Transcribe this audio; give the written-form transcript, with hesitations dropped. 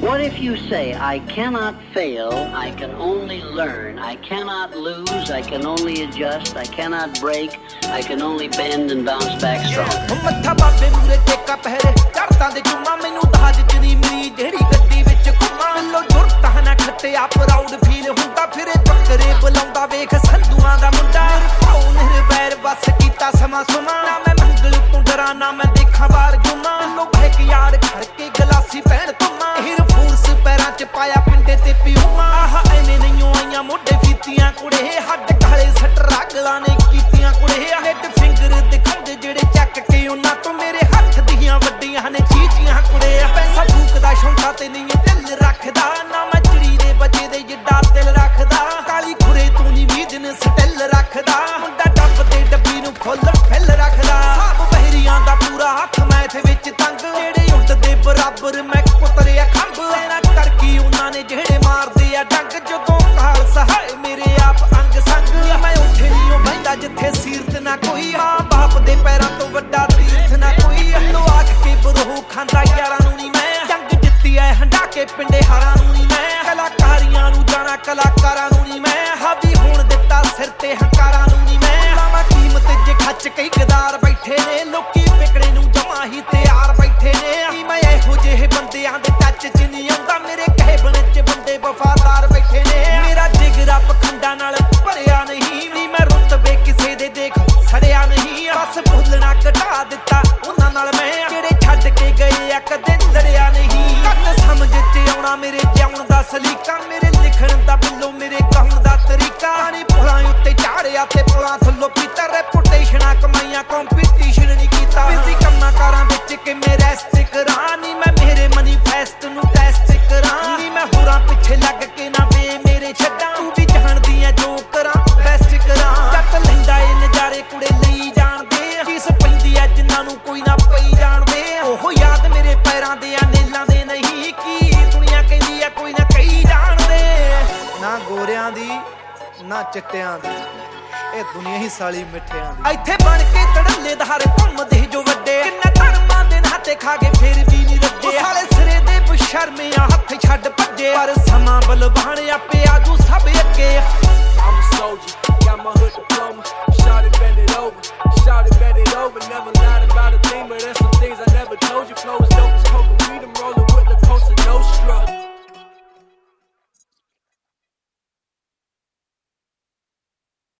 What if you say, I cannot fail, I can only learn, I cannot lose, I can only adjust, I cannot break, I can only bend and bounce back stronger. ਮੱਥਾ ਬਾਬੇ ਮੂਰੇ ਟੇਕਾ ਪਹਿਰੇ ਚੜ੍ਹਦਾ ਦੇ ਚੁੰਮਾ ਮੈਨੂੰ ਦਹਾਜ ਚ ਨਹੀਂ ਮਿਲੀ ਜਿਹੜੀ ਗੱਡੀ ਵਿੱਚ ਘੁੰਮਾ ਲੋ ਜੁਰਤਾ ਨਾ ਖੱਟਿਆ ਪ੍ਰਾਊਡ ਫੀਲ ਹੁੰਦਾ ਫਿਰੇ ਚੱਕਰੇ ਬੁਲਾਉਂਦਾ ਵੇਖ ਸੰਧੂਆਂ ਦਾ ਮੁੰਡਾ ਭਾਉ ਨਿਰਵੈਰ ਬਸ ਕੀਤਾ ਸਮਾਂ ਸੁਮਾ ਨਾ ਮੈਂ ਮੰਗਲ ਤੋਂ ਡਰਾਂ ਨਾ ਮੈਂ ਦੇਖਾਂ ਬਾਹਰ ਜੁਮਾ ਲੋ ਇੱਕ ਯਾਰ ਖੜ ਕੇ ਗਲਾਸੀ ਪੈਣ ਤੁਮਾ ਹੀਰ ਫੂਰਸ ਪੈਰਾਂ ਚ ਪਾਇਆ ਪਿੰਡੇ ਤੇ ਪਿਉਮਾ ਆਹ ਐਨੇ ਨਹੀਂ ਆਈਆਂ ਮੋਢੇ ਫੀਤੀਆਂ ਕੁੜੇ ਹੱਡ ਗਾਲੇ ਸੱਟ ਰਾਗਲਾਂ ਨੇ ਕੀਤੀਆਂ ਕੁੜੇ ਹੈਡ ਫਿੰਗਰ ਦਿਖਾਉਂਦੇ ਜਿਹੜੇ ਚੱਕ ਕੇ ਉਹਨਾਂ ਤੋਂ ਮੇਰੇ ਹੱਥ ਦੀਆਂ ਵੱਡੀਆਂ ਨੇ ਚੀਚੀਆਂ ਕੁੜੇ ਪੈਸਾ ਫੂਕਦਾ ਸ਼ੌਂਕਾ ਤੇ ਨਹੀਂ ਦਿਲ ਰੱਖਦਾ ਨਾ ਮੈਂ ਚਿੜੀ ਦੇ ਬੱਚੇ ਦੇ ਜਿੱਡਾ ਦਿਲ ਰੱਖਦਾ ਕਾਲੀ ਖੁਰੇ ਤੂੰ ਨਹੀਂ ਵੀਜਨ ਸਟਿਲ ਰੱਖਦਾ ਮੁੰਡਾ ਡੱਬ ਤੇ ਡੱਬੀ ਨੂੰ ਫੁੱਲ ਫਿੱਲ ਰੱਖਦਾ ਸਭ ਬਹਿਰੀਆਂ ਦਾ ਪੂਰਾ ਹੱਥ ਮੈਥ ਵਿੱਚ ਤੰਗ ਜਿਹੜੇ ਉੱਡਦੇ ਬਰਾਬਰ ਮੈਂ ਕੁਤਰਿਆ ਖੰਭ ਲੈਣਾ ਕਰਕੀ ਉਹਨਾਂ ਨੇ ਜਿਹੜੇ ਮਾਰਦੇ ਆ ਡੰਗ ਜਦੋਂ ਕਾਲ ਸਹਾਏ ਮੇਰੇ ਆਪ ਅੰਗ ਸੰਗ ਮੈਂ ਉੱਥੇ ਨਹੀਂ ਉਹ ਬਹਿੰਦਾ ਜਿੱਥੇ ਸੀਰਤ ਨਾ ਕੋਈ ਮਾਂ ਬਾਪ ਦੇ ਪੈਰਾਂ ਤੋਂ ਵੱਡਾ ਤੀਰਥ ਨਾ ਕੋਈ ਅੱਲੋ ਆਖ ਕੇ ਬਰੋਹ ਖਾਂਦਾ ਯਾਰਾਂ ਨੂੰ ਨਹੀਂ ਮੈਂ ਜੰਗ ਜਿੱਤੀ ਐ ਹੰਡਾ ਕੇ ਪਿੰਡੇ ਹਾਰਾਂ ਨੂੰ ਨਹੀਂ ਮੈਂ ਕਲਾਕਾਰੀਆਂ ਨੂੰ ਜਾਣਾ ਕਲਾਕਾਰਾਂ ਨੂੰ ਨਹੀਂ ਮੈਂ ਹਾਵੀ ਹੋਣ ਦਿੱਤਾ ਸਿਰ ਤੇ ਹੰਕਾਰਾਂ ਨੂੰ ਨਹੀਂ ਮੈਂ ਲਾਵਾਂ ਕੀਮਤ ਜੇ ਖੱਚ ਕਈ ਗਦਾਰ ਬੈਠੇ ਨੇ ਲੋਕੀ ਵਿਕੜੇ ਨੂੰ ਜਮਾ ਹੀ ਤਿਆਰ ਬੈਠੇ ਨੇ ਮੈਂ ਇਹੋ ਜਿਹੇ ਬੰਦਿਆਂ ਦੇ ਟੱਚ ਚ ਨਹੀਂ ਆਉਂਦਾ ਮੇਰੇ ਕਹਿਬਣ ਚ ਬੰਦੇ ਵਫਾਦਾਰ ਬੈਠੇ ਨੇ ਮੇਰਾ ਜਿਗਰਾ ਪਖੰਡਾਂ ਨਾਲ ਭਰਿਆ ਨਹੀਂ ਮੈਂ ਰੁਤਬੇ ਕਿਸੇ ਦੇ ਦੇਖ ਸੜਿਆ ਨਹੀਂ ਬਸ ਭੁੱਲਣਾ ਘਟਾ ਦਿੱਤਾ ਉਹਨਾਂ ਨਾਲ ਮੈਂ ਜਿਹੜੇ ਛੱਡ ਕੇ ਗਏ ਆ ਕਦੇ ਲੜਿਆ ਨਹੀਂ ਘੱਟ ਸਮਝ ਚ ਆਉਣਾ ਮੇਰੇ ਜਿਉਣ ਦਾ ਸਲੀਕਾ ਮੇਰੇ ਲਿਖਣ ਦਾ ਬਿੱਲੋ ਮੇਰੇ ਗਾਉਣ ਦਾ ਤਰੀਕਾ ਨਹੀਂ ਪੁਲਾਂ ਉੱਤੇ ਚਾੜਿਆ ਤੇ ਪੁਲਾਂ ਥੱਲੋਂ ਪੀਤਾ ਰੈਪੂਟੇਸ਼ਨਾਂ ਕਮਾਈਆਂ ਕੰਪੀਟੀਸ਼ਨ ਨਹੀਂ ਕੀਤਾ ਬਿਜ਼ੀ ਕੰਮਾਂ ਕਾਰਾਂ ਵਿੱਚ ਕਿਵੇਂ ਰੈਸਟ ਕਰਾਂ ਨੀ ਮੈਂ ਮੇਰੇ ਮੈਨੀਫੈਸਟ ਨੂੰ ਟੈਸਟ ਕਰਾਂ ਨੀ ਮੈਂ ਹੋਰਾਂ ਪਿੱਛੇ ਲੱਗ ਕੇ ਨਾ ਵੇ ਮੇਰੇ ਛੱਡਾਂ ਤੂੰ ਵੀ ਜਾਣਦੀ ਐ ਜੋ ਕਰਾਂ ਬੈਸਟ ਕਰਾਂ ਜੱਟ ਲੈਂਦਾ ਏ ਨਜ਼ਾਰੇ ਕੁੜੇ ਲਈ ਜਾਣਦੇ ਫੀਸ ਪੈਂਦੀ ਐ ਜਿੰਨਾਂ ਨੂੰ ਕੋਈ ਨਾ ਪਈ ਜਾਣਦੇ ਉਹ ਯਾਦ ਮੇਰੇ ਪੈਰਾਂ ਦੇ ਆ ਨੇਲਾਂ ਦੇ ਨਹੀਂ ਕੀ ਦੁਨੀਆ ਕਹਿੰਦੀ ਐ ਕੋਈ ਨਾ ਕਈ ਜਾਣਦੇ ਨਾ ਗੋਰਿਆਂ ਦੀ ਨਾ ਚਿੱਟਿਆਂ ਦੀ ਇਹ ਦੁਨੀਆ ਹੀ ਸਾਲੀ ਮਿੱਠਿਆਂ ਦੀ ਇੱਥੇ ਬਣ ਕੇ ਤੜੱਲੇ ਧਾਰੇ ਘੁੰਮਦੇ ਜੋ ਵੱਡੇ ਕਿੰਨਾ ਧਰਮਾਂ ਦੇ ਨਾਤੇ ਖਾ ਕੇ ਫੇਰ ਵੀ ਨਹੀਂ ਰੱਜੇ ਸਾਲੇ ਸਿਰੇ ਦੇ ਬਸ਼ਰਮਿਆਂ ਹੱਥ ਛੱਡ ਭੱਜੇ ਪਰ ਸਮਾਂ ਬਲਵਾਨ ਆਪੇ ਆਜੂ ਸਭ ਅੱਗੇ I'm a soldier, got my hood diploma, shot it, bend it over, never lied about a thing, but there's some things I never told you, flow is